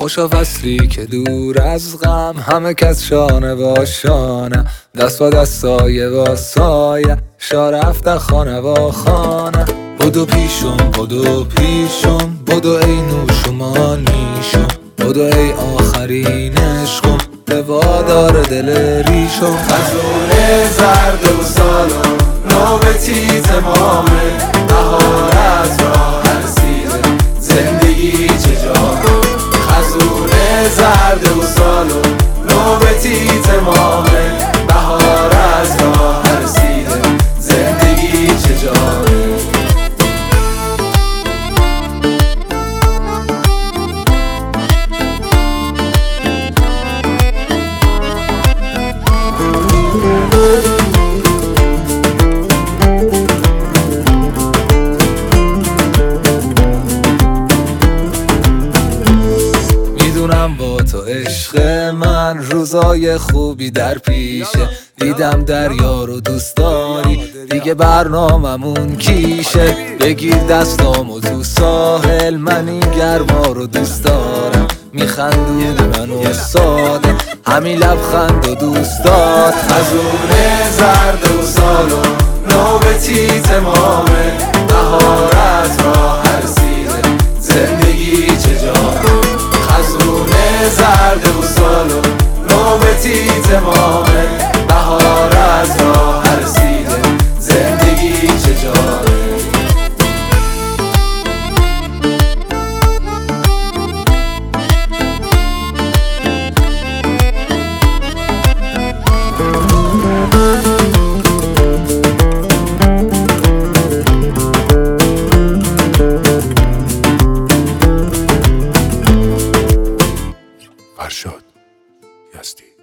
خوشا فصلی که دور از غم، همه کس شانه با شانه، دست با دست سایه با سایه، شا رفته خانه با خانه. بدو پیشم بدو پیشم، بدو ای نوشما نیشم، بدو ای آخرین عشقم، به وادار دل ریشم. خزونه زرد و سالم نوبتی تمامه، بهار از راه رسیده زندگی چه جامه. خزونه زرد و سالم نوبتی تمامه، بهار از راه رسیده زندگی چه جامه. میدونم با تو عشق من روزای خوبی در پیشه، دیدم دریار و دوست داری دیگه برناممون کیشه. بگیر دستامو تو ساحل، من این گرما رو دوست دارم، میخندونی منو ساده همین لبخند و دوست دار. خزونه زرد و سالم نوبتی تمامه، بهار از راه رسیده زندگی چه جامه. خزونه زرد و سالم نوبتی تمامه، بهار از راه رسیده زندگی چه جامه. فرشاد یزدی.